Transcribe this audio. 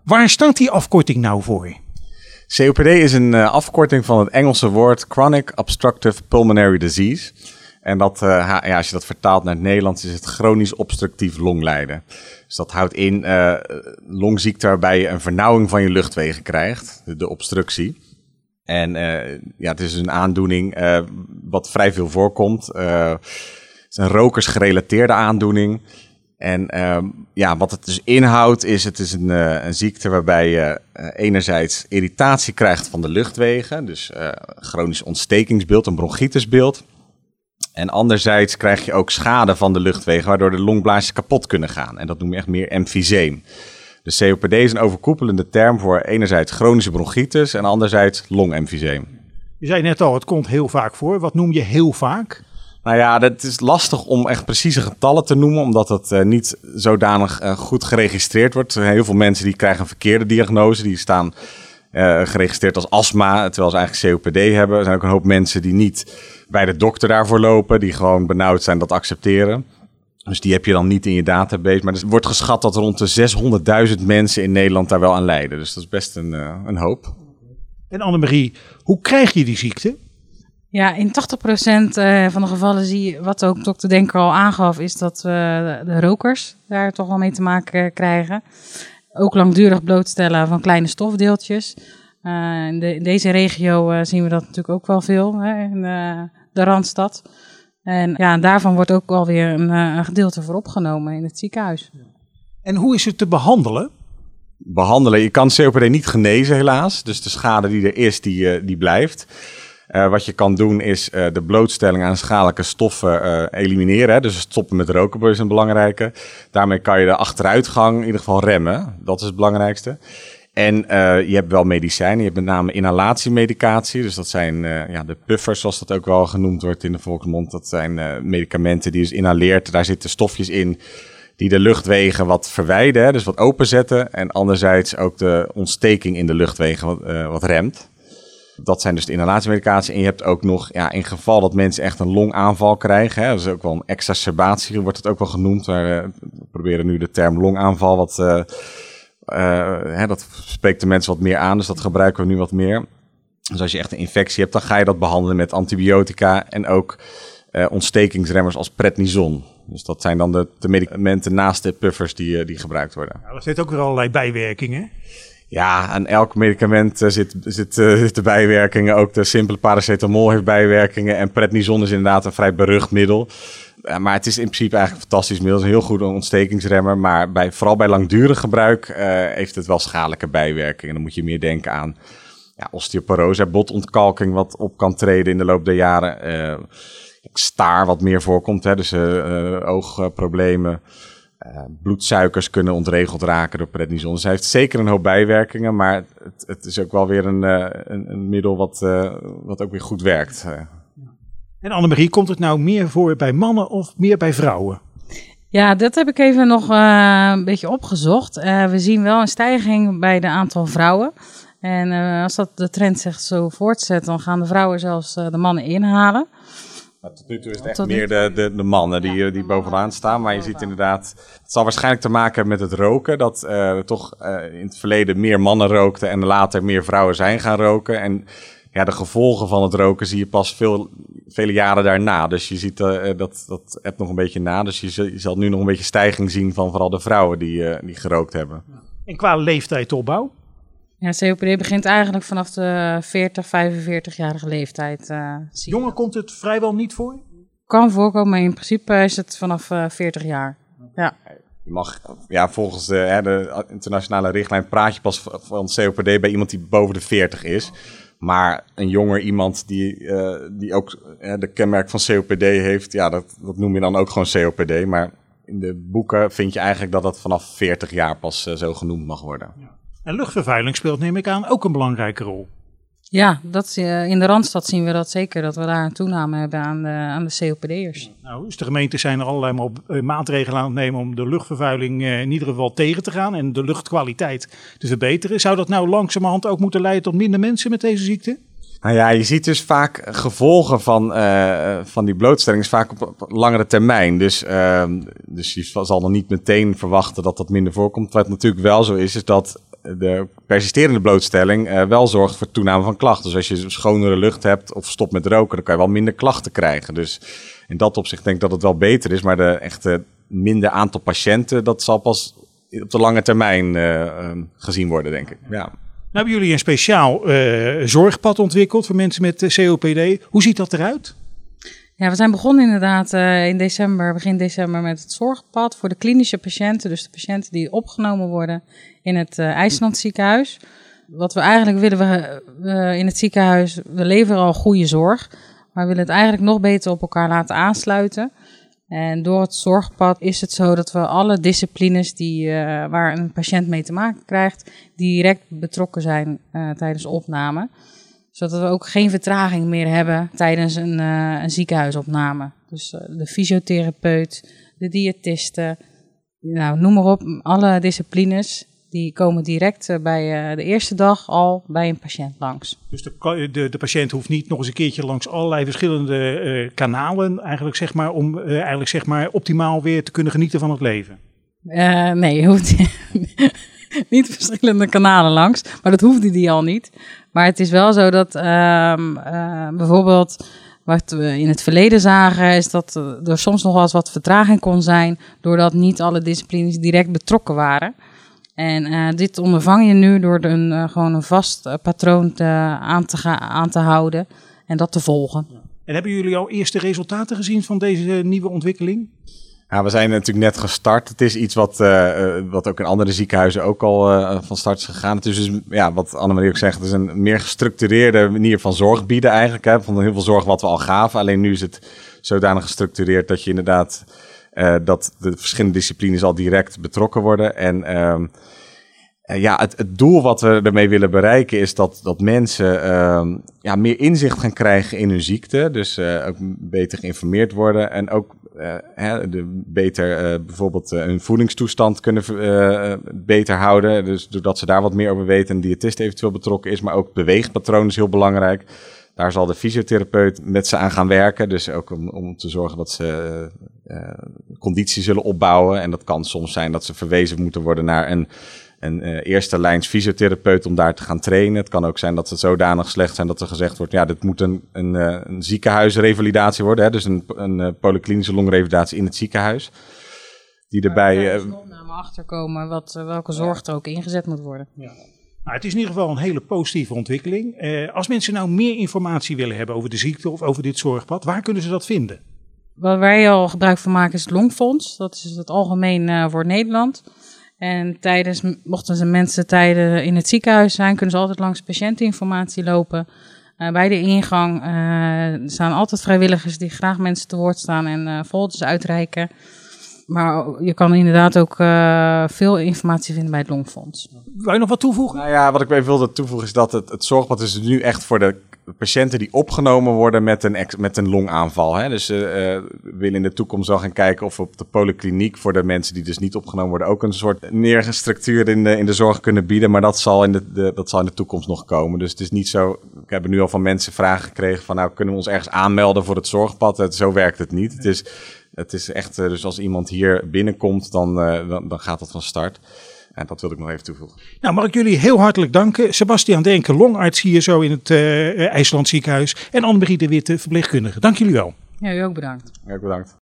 Waar staat die afkorting nou voor? COPD is een afkorting van het Engelse woord Chronic Obstructive Pulmonary Disease. En dat, als je dat vertaalt naar het Nederlands, is het chronisch obstructief longlijden. Dus dat houdt in longziekte waarbij je een vernauwing van je luchtwegen krijgt, de obstructie. En het is een aandoening wat vrij veel voorkomt. Het is een rokersgerelateerde aandoening. En wat het dus inhoudt is, het is een ziekte waarbij je enerzijds irritatie krijgt van de luchtwegen. Dus chronisch ontstekingsbeeld, een bronchitisbeeld. En anderzijds krijg je ook schade van de luchtwegen, waardoor de longblaasjes kapot kunnen gaan. En dat noem je echt meer emfyseem. Dus COPD is een overkoepelende term voor enerzijds chronische bronchitis en anderzijds longemfyseem. Je zei net al, het komt heel vaak voor. Wat noem je heel vaak? Nou ja, dat is lastig om echt precieze getallen te noemen, omdat het niet zodanig goed geregistreerd wordt. Heel veel mensen die krijgen een verkeerde diagnose, die staan geregistreerd als astma, terwijl ze eigenlijk COPD hebben. Er zijn ook een hoop mensen die niet bij de dokter daarvoor lopen, die gewoon benauwd zijn dat accepteren. Dus die heb je dan niet in je database. Maar er wordt geschat dat rond de 600.000 mensen in Nederland daar wel aan lijden. Dus dat is best een hoop. En Annemarie, hoe krijg je die ziekte? Ja, in 80% van de gevallen zie je, wat ook dokter Denker al aangaf, is dat de rokers daar toch wel mee te maken krijgen. Ook langdurig blootstellen van kleine stofdeeltjes. In deze regio zien we dat natuurlijk ook wel veel, hè, in de Randstad. En daarvan wordt ook alweer een gedeelte voor opgenomen in het ziekenhuis. En hoe is het te behandelen? Behandelen, je kan COPD niet genezen helaas. Dus de schade die er is, die blijft. Wat je kan doen is de blootstelling aan schadelijke stoffen elimineren. Hè? Dus stoppen met roken is een belangrijke. Daarmee kan je de achteruitgang in ieder geval remmen. Dat is het belangrijkste. En je hebt wel medicijnen. Je hebt met name inhalatiemedicatie. Dus dat zijn de puffers, zoals dat ook wel genoemd wordt in de volksmond. Dat zijn medicamenten die je dus inhaleert. Daar zitten stofjes in die de luchtwegen wat verwijden, hè? Dus wat openzetten. En anderzijds ook de ontsteking in de luchtwegen wat remt. Dat zijn dus de inhalatiemedicatie. En je hebt ook nog, in geval dat mensen echt een longaanval krijgen, hè, dat is ook wel een exacerbatie, wordt het ook wel genoemd. We proberen nu de term longaanval dat spreekt de mensen wat meer aan, dus dat gebruiken we nu wat meer. Dus als je echt een infectie hebt, dan ga je dat behandelen met antibiotica en ook ontstekingsremmers als prednison. Dus dat zijn dan de medicamenten naast de puffers die gebruikt worden. Ja, er zitten ook weer allerlei bijwerkingen. Ja, aan elk medicament zitten bijwerkingen. Ook de simpele paracetamol heeft bijwerkingen. En prednison is inderdaad een vrij berucht middel. Maar het is in principe eigenlijk een fantastisch middel. Het is een heel goed ontstekingsremmer. Maar vooral bij langdurig gebruik heeft het wel schadelijke bijwerkingen. Dan moet je meer denken aan osteoporose, botontkalking wat op kan treden in de loop der jaren. Staar wat meer voorkomt, hè, dus oogproblemen. Bloedsuikers kunnen ontregeld raken door prednison. Dus hij heeft zeker een hoop bijwerkingen, maar het is ook wel weer een middel wat ook weer goed werkt. En Annemarie, komt het nou meer voor bij mannen of meer bij vrouwen? Ja, dat heb ik even nog een beetje opgezocht. We zien wel een stijging bij de aantal vrouwen. En als de trend zich zo voortzet, dan gaan de vrouwen zelfs de mannen inhalen. Maar tot nu toe is het echt meer de mannen die bovenaan staan. Maar je ziet inderdaad, het zal waarschijnlijk te maken hebben met het roken. Dat toch in het verleden meer mannen rookten en later meer vrouwen zijn gaan roken. En de gevolgen van het roken zie je pas vele jaren daarna. Dus je ziet dat hebt nog een beetje na. Dus je zal nu nog een beetje stijging zien van vooral de vrouwen die gerookt hebben. En qua leeftijdsopbouw? Ja, COPD begint eigenlijk vanaf de 40, 45-jarige leeftijd. Jonger komt het vrijwel niet voor? Kan voorkomen, maar in principe is het vanaf 40 jaar. Ja. Je mag, volgens de internationale richtlijn praat je pas van COPD bij iemand die boven de 40 is. Maar een jonger iemand die ook de kenmerk van COPD heeft, dat noem je dan ook gewoon COPD. Maar in de boeken vind je eigenlijk dat vanaf 40 jaar pas zo genoemd mag worden. Ja. En luchtvervuiling speelt, neem ik aan, ook een belangrijke rol. Ja, in de Randstad zien we dat zeker, dat we daar een toename hebben aan de COPD'ers. Nou, dus de gemeentes zijn er allerlei maatregelen aan het nemen om de luchtvervuiling in ieder geval tegen te gaan en de luchtkwaliteit te verbeteren. Zou dat nou langzamerhand ook moeten leiden tot minder mensen met deze ziekte? Nou ja, je ziet dus vaak gevolgen van die blootstelling is vaak op langere termijn. Dus je zal dan niet meteen verwachten dat dat minder voorkomt. Wat natuurlijk wel zo is dat de persisterende blootstelling wel zorgt voor toename van klachten. Dus als je schonere lucht hebt of stopt met roken, dan kan je wel minder klachten krijgen. Dus in dat opzicht denk ik dat het wel beter is. Maar de echte minder aantal patiënten, dat zal pas op de lange termijn gezien worden, denk ik. Ja. Nou hebben jullie een speciaal zorgpad ontwikkeld voor mensen met COPD. Hoe ziet dat eruit? Ja, we zijn begonnen inderdaad in begin december met het zorgpad voor de klinische patiënten. Dus de patiënten die opgenomen worden in het IJsland ziekenhuis. Wat we eigenlijk willen, we in het ziekenhuis, we leveren al goede zorg. Maar we willen het eigenlijk nog beter op elkaar laten aansluiten. En door het zorgpad is het zo dat we alle disciplines waar een patiënt mee te maken krijgt, direct betrokken zijn tijdens opname. Zodat we ook geen vertraging meer hebben tijdens een ziekenhuisopname. Dus de fysiotherapeut, de diëtisten, nou, noem maar op. Alle disciplines die komen direct bij de eerste dag al bij een patiënt langs. Dus de patiënt hoeft niet nog eens een keertje langs allerlei verschillende kanalen eigenlijk zeg maar optimaal weer te kunnen genieten van het leven. Nee, je hoeft niet verschillende kanalen langs, maar dat hoefde die al niet. Maar het is wel zo dat bijvoorbeeld wat we in het verleden zagen, is dat er soms nog wel eens wat vertraging kon zijn, doordat niet alle disciplines direct betrokken waren. En dit ondervang je nu door gewoon een vast patroon aan te houden en dat te volgen. En hebben jullie al eerste resultaten gezien van deze nieuwe ontwikkeling? Ja, we zijn natuurlijk net gestart. Het is iets wat ook in andere ziekenhuizen ook al van start is gegaan. Het is dus, ja, wat Annemarie ook zegt, het is een meer gestructureerde manier van zorg bieden eigenlijk. Hè, van heel veel zorg wat we al gaven. Alleen nu is het zodanig gestructureerd dat je inderdaad dat de verschillende disciplines al direct betrokken worden. En ja, het doel wat we ermee willen bereiken is dat mensen meer inzicht gaan krijgen in hun ziekte. Dus ook beter geïnformeerd worden en ook beter bijvoorbeeld hun voedingstoestand kunnen beter houden. Dus doordat ze daar wat meer over weten en de diëtist eventueel betrokken is. Maar ook beweegpatroon is heel belangrijk. Daar zal de fysiotherapeut met ze aan gaan werken. Dus ook om te zorgen dat ze conditie zullen opbouwen. En dat kan soms zijn dat ze verwezen moeten worden naar een eerste lijns fysiotherapeut om daar te gaan trainen. Het kan ook zijn dat ze zodanig slecht zijn dat er gezegd wordt, ja, dit moet een ziekenhuisrevalidatie worden. Hè? Dus een polyklinische longrevalidatie in het ziekenhuis. Die erbij er nog naar me achterkomen welke zorg er ook ingezet moet worden. Ja. Nou, het is in ieder geval een hele positieve ontwikkeling. Als mensen nou meer informatie willen hebben over de ziekte of over dit zorgpad, waar kunnen ze dat vinden? Waar wij al gebruik van maken is het Longfonds. Dat is het algemeen voor Nederland. En mochten mensen tijden in het ziekenhuis zijn, kunnen ze altijd langs patiënteninformatie lopen. Bij de ingang staan altijd vrijwilligers die graag mensen te woord staan en folders uitreiken. Maar je kan inderdaad ook veel informatie vinden bij het Longfonds. Wil je nog wat toevoegen? Nou ja, wat ik even wilde toevoegen is dat het zorgpad is nu echt voor de patiënten die opgenomen worden met een longaanval. Hè? Dus we willen in de toekomst wel gaan kijken of we op de polykliniek voor de mensen die dus niet opgenomen worden ook een soort neergestructureerd in de zorg kunnen bieden. Maar dat zal in de toekomst nog komen. Dus het is niet zo. Ik heb nu al van mensen vragen gekregen van, nou, kunnen we ons ergens aanmelden voor het zorgpad? Zo werkt het niet. Het is echt, dus als iemand hier binnenkomt, dan gaat dat van start. En dat wil ik nog even toevoegen. Nou, mag ik jullie heel hartelijk danken. Sebastiaan Denken, longarts hier zo in het IJsland ziekenhuis. En Annemarie de Witte, verpleegkundige. Dank jullie wel. Ja, u ook bedankt. Ja, bedankt.